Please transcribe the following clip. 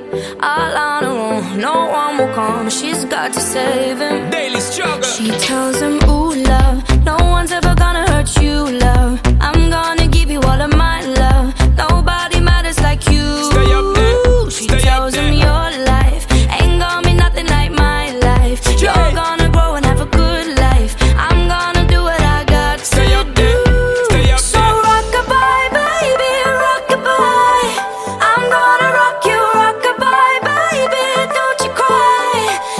all on her own. No one will come, she's got to save him. Daily struggle. She tells him, ooh, love, no one's ever gonna